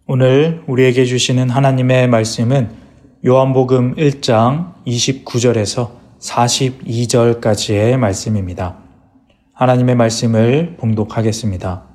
오늘 우리에게 주시는 하나님의 말씀은 요한복음 1장 29절에서 42절까지의 말씀입니다. 하나님의 말씀을 봉독하겠습니다.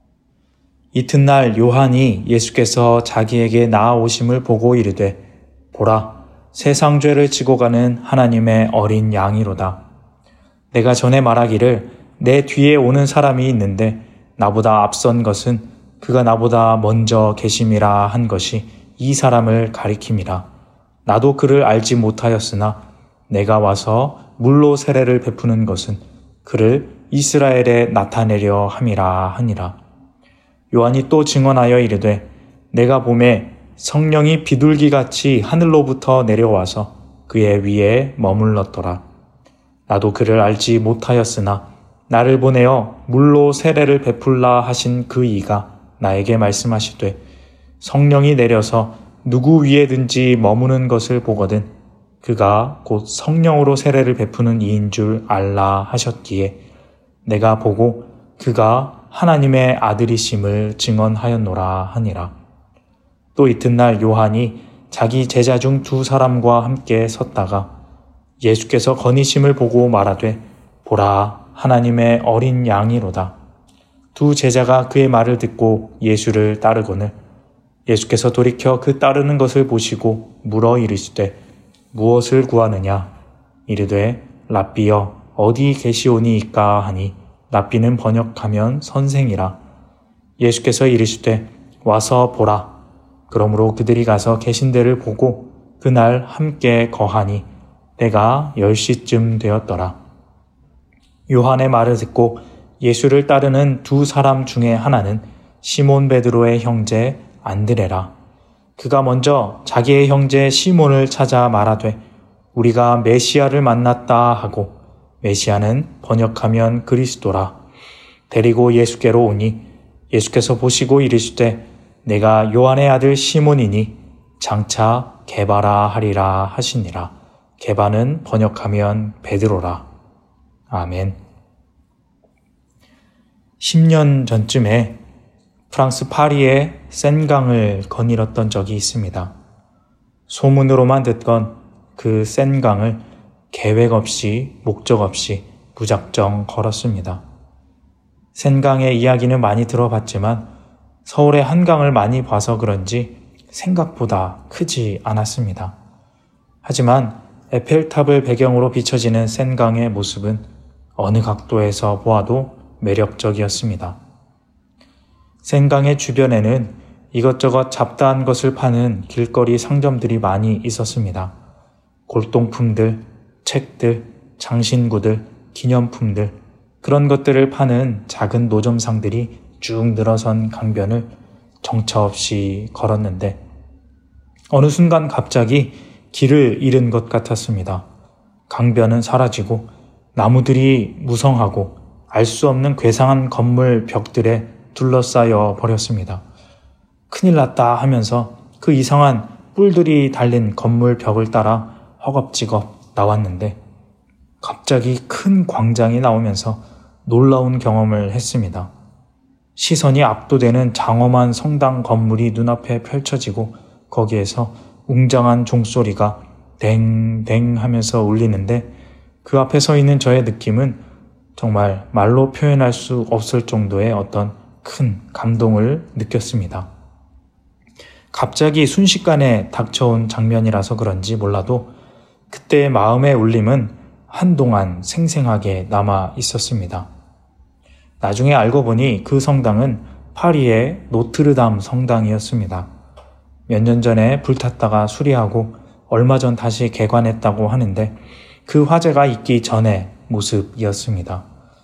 이튿날 요한이 예수께서 자기에게 나아오심을 보고 이르되 보라, 세상 죄를 지고 가는 하나님의 어린 양이로다. 내가 전에 말하기를 내 뒤에 오는 사람이 있는데 나보다 앞선 것은 그가 나보다 먼저 계심이라 한 것이 이 사람을 가리킴이라. 나도 그를 알지 못하였으나 내가 와서 물로 세례를 베푸는 것은 그를 이스라엘에 나타내려 함이라 하니라. 요한이 또 증언하여 이르되 내가 보매 성령이 비둘기같이 하늘로부터 내려와서 그의 위에 머물렀더라. 나도 그를 알지 못하였으나 나를 보내어 물로 세례를 베풀라 하신 그 이가 나에게 말씀하시되 성령이 내려서 누구 위에든지 머무는 것을 보거든 그가 곧 성령으로 세례를 베푸는 이인 줄 알라 하셨기에 내가 보고 그가 하나님의 아들이심을 증언하였노라 하니라. 또 이튿날 요한이 자기 제자 중 두 사람과 함께 섰다가 예수께서 거니심을 보고 말하되 보라, 하나님의 어린 양이로다. 두 제자가 그의 말을 듣고 예수를 따르거늘 예수께서 돌이켜 그 따르는 것을 보시고 물어 이르시되 무엇을 구하느냐? 이르되 랍비여 어디 계시오니이까 하니 랍비는 번역하면 선생이라. 예수께서 이르시되 와서 보라. 그러므로 그들이 가서 계신 데를 보고 그날 함께 거하니 때가 10시쯤 되었더라. 요한의 말을 듣고 예수를 따르는 두 사람 중에 하나는 시몬 베드로의 형제 안드레라. 그가 먼저 자기의 형제 시몬을 찾아 말하되 우리가 메시아를 만났다 하고 메시아는 번역하면 그리스도라. 데리고 예수께로 오니 예수께서 보시고 이르시되 내가 요한의 아들 시몬이니 장차 게바라 하리라 하시니라. 게바는 번역하면 베드로라. 아멘. 10년 전쯤에 프랑스 파리의 센강을 거닐었던 적이 있습니다. 소문으로만 듣건 그 센강을 계획 없이 목적 없이 무작정 걸었습니다. 센강의 이야기는 많이 들어봤지만 서울의 한강을 많이 봐서 그런지 생각보다 크지 않았습니다. 하지만 에펠탑을 배경으로 비춰지는 센강의 모습은 어느 각도에서 보아도 매력적이었습니다. 센강의 주변에는 이것저것 잡다한 것을 파는 길거리 상점들이 많이 있었습니다. 골동품들, 책들, 장신구들, 기념품들, 그런 것들을 파는 작은 노점상들이 쭉 늘어선 강변을 정처 없이 걸었는데 어느 순간 갑자기 길을 잃은 것 같았습니다. 강변은 사라지고 나무들이 무성하고 알 수 없는 괴상한 건물 벽들에 둘러싸여 버렸습니다. 큰일 났다 하면서 그 이상한 뿔들이 달린 건물 벽을 따라 허겁지겁 나왔는데 갑자기 큰 광장이 나오면서 놀라운 경험을 했습니다. 시선이 압도되는 장엄한 성당 건물이 눈앞에 펼쳐지고 거기에서 웅장한 종소리가 댕댕 하면서 울리는데 그 앞에 서 있는 저의 느낌은 정말 말로 표현할 수 없을 정도의 어떤 큰 감동을 느꼈습니다. 갑자기 순식간에 닥쳐온 장면이라서 그런지 몰라도 그때의 마음의 울림은 한동안 생생하게 남아 있었습니다. 나중에 알고 보니 그 성당은 파리의 노트르담 성당이었습니다. 몇 년 전에 불탔다가 수리하고 얼마 전 다시 개관했다고 하는데 그 화재가 있기 전의 모습이었습니다.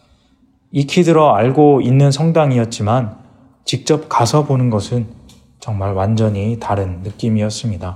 익히 들어 알고 있는 성당이었지만 직접 가서 보는 것은 정말 완전히 다른 느낌이었습니다.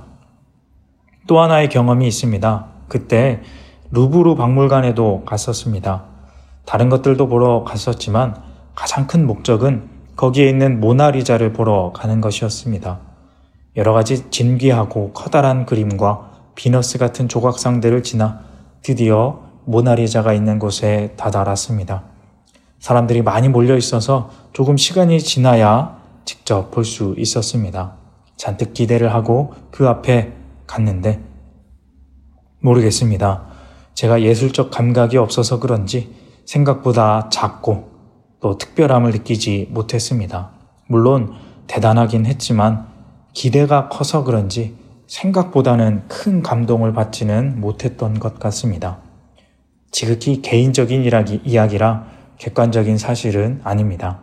또 하나의 경험이 있습니다. 그때 루브르 박물관에도 갔었습니다. 다른 것들도 보러 갔었지만 가장 큰 목적은 거기에 있는 모나리자를 보러 가는 것이었습니다. 여러 가지 진귀하고 커다란 그림과 비너스 같은 조각상들을 지나 드디어 모나리자가 있는 곳에 다다랐습니다. 사람들이 많이 몰려 있어서 조금 시간이 지나야 직접 볼 수 있었습니다. 잔뜩 기대를 하고 그 앞에 갔는데 모르겠습니다. 제가 예술적 감각이 없어서 그런지 생각보다 작고 또 특별함을 느끼지 못했습니다. 물론 대단하긴 했지만 기대가 커서 그런지 생각보다는 큰 감동을 받지는 못했던 것 같습니다. 지극히 개인적인 이야기라 객관적인 사실은 아닙니다.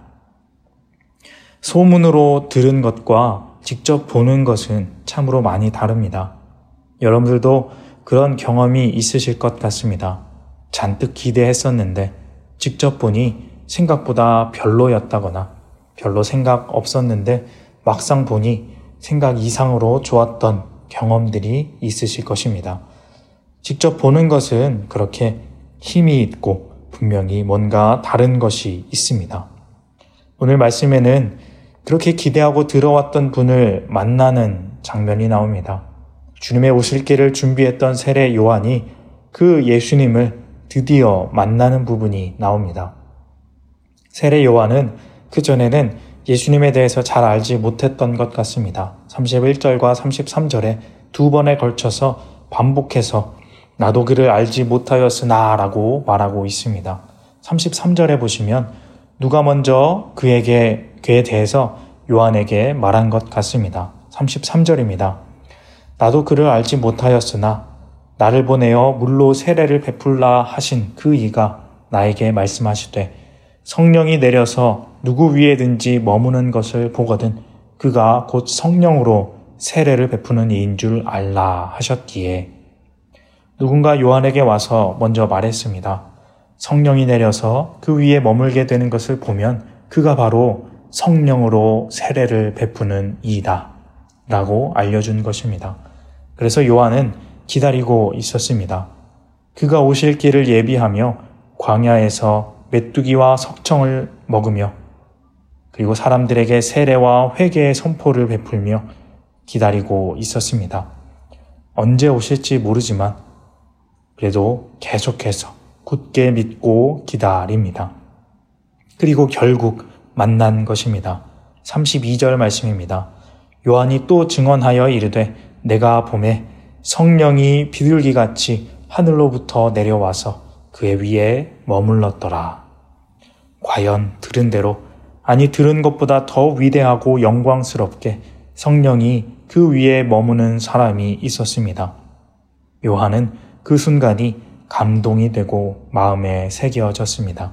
소문으로 들은 것과 직접 보는 것은 참으로 많이 다릅니다. 여러분들도 그런 경험이 있으실 것 같습니다. 잔뜩 기대했었는데 직접 보니 생각보다 별로였다거나 별로 생각 없었는데 막상 보니 생각 이상으로 좋았던 경험들이 있으실 것입니다. 직접 보는 것은 그렇게 힘이 있고 분명히 뭔가 다른 것이 있습니다. 오늘 말씀에는 그렇게 기대하고 들어왔던 분을 만나는 장면이 나옵니다. 주님의 오실 길을 준비했던 세례 요한이 그 예수님을 드디어 만나는 부분이 나옵니다. 세례 요한은 그전에는 예수님에 대해서 잘 알지 못했던 것 같습니다. 31절과 33절에 두 번에 걸쳐서 반복해서 나도 그를 알지 못하였으나 라고 말하고 있습니다. 33절에 보시면 누가 먼저 그에 대해서 요한에게 말한 것 같습니다. 33절입니다. 나도 그를 알지 못하였으나 나를 보내어 물로 세례를 베풀라 하신 그 이가 나에게 말씀하시되 성령이 내려서 누구 위에든지 머무는 것을 보거든 그가 곧 성령으로 세례를 베푸는 이인 줄 알라 하셨기에 누군가 요한에게 와서 먼저 말했습니다. 성령이 내려서 그 위에 머물게 되는 것을 보면 그가 바로 성령으로 세례를 베푸는 이이다 라고 알려준 것입니다. 그래서 요한은 기다리고 있었습니다. 그가 오실 길을 예비하며 광야에서 메뚜기와 석청을 먹으며 그리고 사람들에게 세례와 회개의 선포를 베풀며 기다리고 있었습니다. 언제 오실지 모르지만 그래도 계속해서 굳게 믿고 기다립니다. 그리고 결국 만난 것입니다. 32절 말씀입니다. 요한이 또 증언하여 이르되 내가 보매 성령이 비둘기같이 하늘로부터 내려와서 그의 위에 머물렀더라. 과연 들은 대로 아니 들은 것보다 더 위대하고 영광스럽게 성령이 그 위에 머무는 사람이 있었습니다. 요한은 그 순간이 감동이 되고 마음에 새겨졌습니다.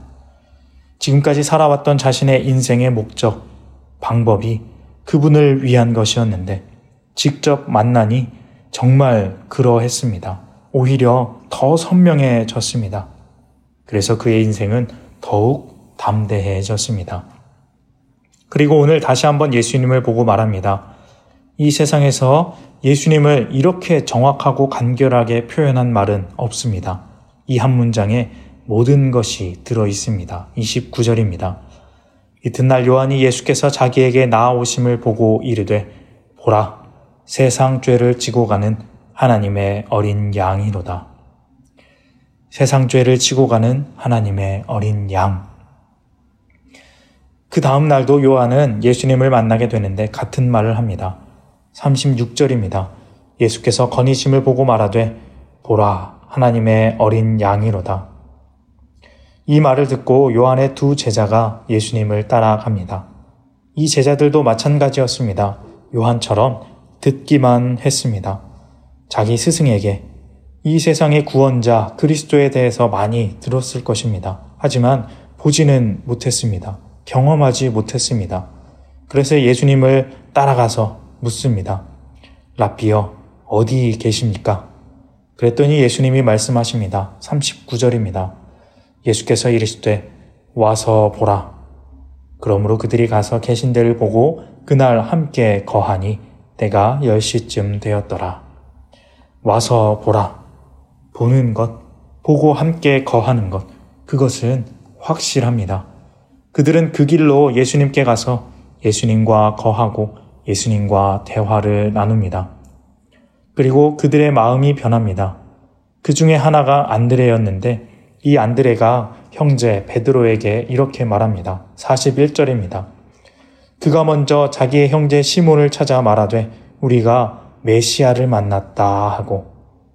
지금까지 살아왔던 자신의 인생의 목적, 방법이 그분을 위한 것이었는데 직접 만나니 정말 그러했습니다. 오히려 더 선명해졌습니다. 그래서 그의 인생은 더욱 담대해졌습니다. 그리고 오늘 다시 한번 예수님을 보고 말합니다. 이 세상에서 예수님을 이렇게 정확하고 간결하게 표현한 말은 없습니다. 이 한 문장에 모든 것이 들어있습니다. 29절입니다. 이튿날 요한이 예수께서 자기에게 나아오심을 보고 이르되 보라, 세상 죄를 지고 가는 하나님의 어린 양이로다. 세상 죄를 지고 가는 하나님의 어린 양. 그 다음 날도 요한은 예수님을 만나게 되는데 같은 말을 합니다. 36절입니다. 예수께서 건의심을 보고 말하되 보라, 하나님의 어린 양이로다. 이 말을 듣고 요한의 두 제자가 예수님을 따라갑니다. 이 제자들도 마찬가지였습니다. 요한처럼 듣기만 했습니다. 자기 스승에게 이 세상의 구원자 그리스도에 대해서 많이 들었을 것입니다. 하지만 보지는 못했습니다. 경험하지 못했습니다. 그래서 예수님을 따라가서 묻습니다. 랍비여, 어디 계십니까? 그랬더니 예수님이 말씀하십니다. 39절입니다. 예수께서 이르시되 와서 보라. 그러므로 그들이 가서 계신 데를 보고 그날 함께 거하니 때가 10시쯤 되었더라. 와서 보라. 보는 것, 보고 함께 거하는 것, 그것은 확실합니다. 그들은 그 길로 예수님께 가서 예수님과 거하고 예수님과 대화를 나눕니다. 그리고 그들의 마음이 변합니다. 그 중에 하나가 안드레였는데 이 안드레가 형제 베드로에게 이렇게 말합니다. 41절입니다. 그가 먼저 자기의 형제 시몬을 찾아 말하되 우리가 메시아를 만났다 하고,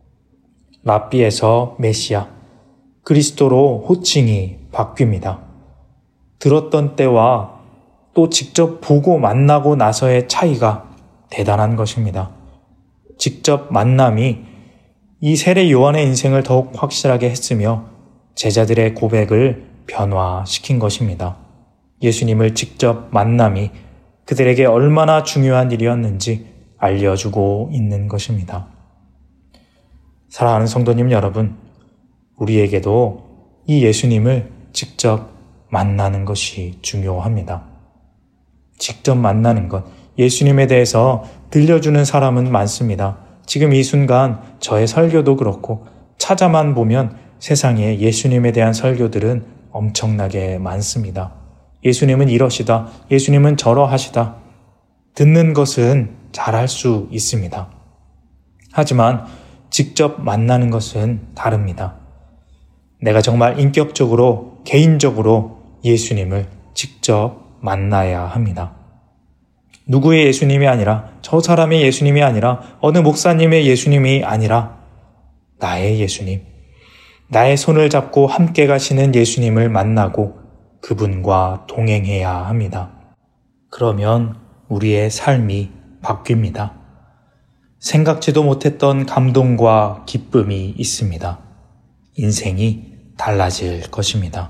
랍비에서 메시아, 그리스도로 호칭이 바뀝니다. 들었던 때와 또 직접 보고 만나고 나서의 차이가 대단한 것입니다. 직접 만남이 이 세례 요한의 인생을 더욱 확실하게 했으며 제자들의 고백을 변화시킨 것입니다. 예수님을 직접 만남이 그들에게 얼마나 중요한 일이었는지 알려주고 있는 것입니다. 사랑하는 성도님 여러분, 우리에게도 이 예수님을 직접 만나는 것이 중요합니다. 직접 만나는 것, 예수님에 대해서 들려주는 사람은 많습니다. 지금 이 순간 저의 설교도 그렇고 찾아만 보면 세상에 예수님에 대한 설교들은 엄청나게 많습니다. 예수님은 이러시다, 예수님은 저러하시다. 듣는 것은 잘할 수 있습니다. 하지만 직접 만나는 것은 다릅니다. 내가 정말 인격적으로, 개인적으로 예수님을 직접 만나야 합니다. 누구의 예수님이 아니라, 저 사람의 예수님이 아니라, 어느 목사님의 예수님이 아니라 나의 예수님, 나의 손을 잡고 함께 가시는 예수님을 만나고 그분과 동행해야 합니다. 그러면 우리의 삶이 바뀝니다. 생각지도 못했던 감동과 기쁨이 있습니다. 인생이 달라질 것입니다.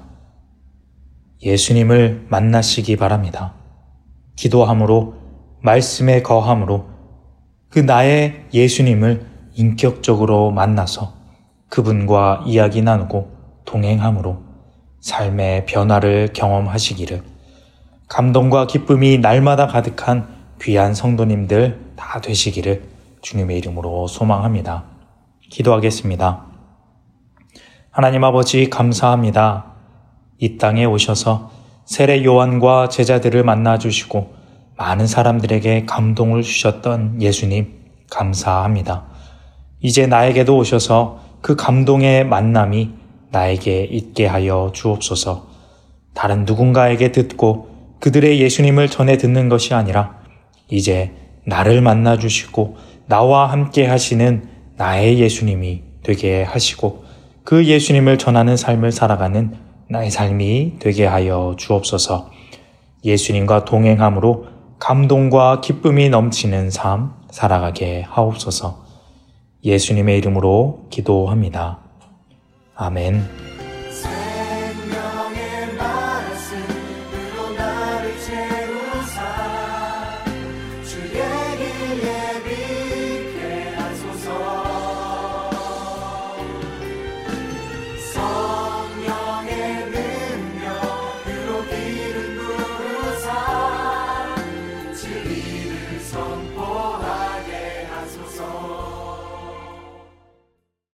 예수님을 만나시기 바랍니다. 기도함으로, 말씀에 거함으로 그 나의 예수님을 인격적으로 만나서 그분과 이야기 나누고 동행함으로 삶의 변화를 경험하시기를, 감동과 기쁨이 날마다 가득한 귀한 성도님들 다 되시기를 주님의 이름으로 소망합니다. 기도하겠습니다. 하나님 아버지, 감사합니다. 이 땅에 오셔서 세례 요한과 제자들을 만나주시고 많은 사람들에게 감동을 주셨던 예수님, 감사합니다. 이제 나에게도 오셔서 그 감동의 만남이 나에게 있게 하여 주옵소서. 다른 누군가에게 듣고 그들의 예수님을 전해 듣는 것이 아니라 이제 나를 만나주시고 나와 함께 하시는 나의 예수님이 되게 하시고 그 예수님을 전하는 삶을 살아가는 나의 삶이 되게 하여 주옵소서. 예수님과 동행함으로 감동과 기쁨이 넘치는 삶 살아가게 하옵소서. 예수님의 이름으로 기도합니다. 아멘.